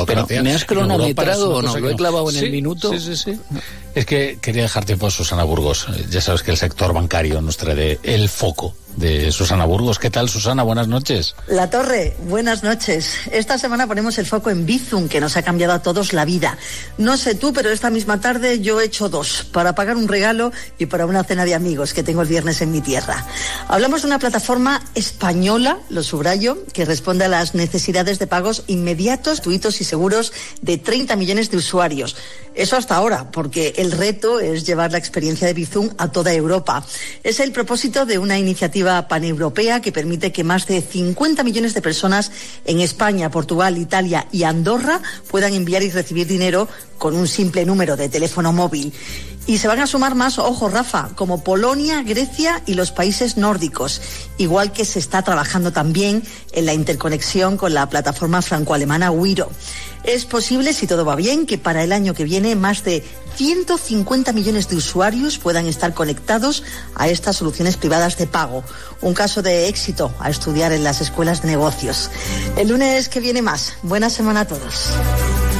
burocracia. Pero ¿me has cronometrado o no? ¿Lo he clavado en el minuto? Sí. Es que quería dejar tiempo a Susana Burgos. Ya sabes que el sector bancario nos trae el foco de Susana Burgos. ¿Qué tal, Susana? Buenas noches. La Torre, buenas noches. Esta semana ponemos el foco en Bizum, que nos ha cambiado a todos la vida. No sé tú, pero esta misma tarde yo he hecho 2, para pagar un regalo y para una cena de amigos que tengo el viernes en mi tierra. Hablamos de una plataforma española, lo subrayo, que responde a las necesidades de pagos inmediatos, gratuitos y seguros de 30 millones de usuarios. Eso hasta ahora, porque el reto es llevar la experiencia de Bizum a toda Europa. Es el propósito de una iniciativa paneuropea que permite que más de 50 millones de personas en España, Portugal, Italia y Andorra puedan enviar y recibir dinero con un simple número de teléfono móvil. Y se van a sumar más, ojo Rafa, como Polonia, Grecia y los países nórdicos, igual que se está trabajando también en la interconexión con la plataforma franco-alemana Wiro. Es posible, si todo va bien, que para el año que viene más de 150 millones de usuarios puedan estar conectados a estas soluciones privadas de pago. Un caso de éxito a estudiar en las escuelas de negocios. El lunes que viene más. Buena semana a todos.